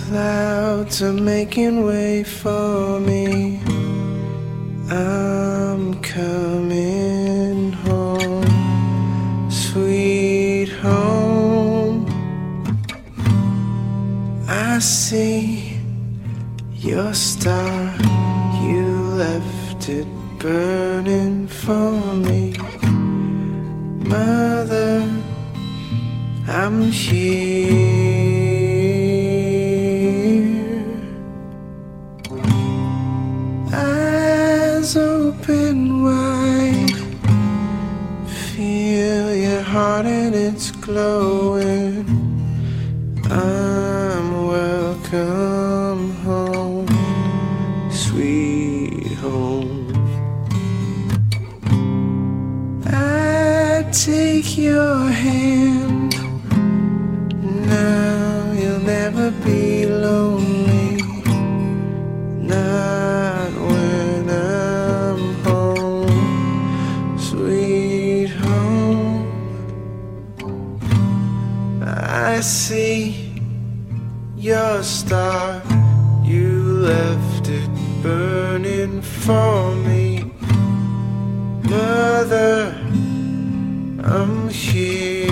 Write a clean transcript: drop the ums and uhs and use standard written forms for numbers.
clouds are making way for me. I'm coming home, sweet home. I see your star, you left it burning for me. Mother, I'm here. Eyes open wide, feel your heart and it's glowing. I'm welcome home, sweet home. I take your hand, now you'll never be lonely. Not when I'm home, sweet home. I see your star, you left it burning for me. Mother, I'm here.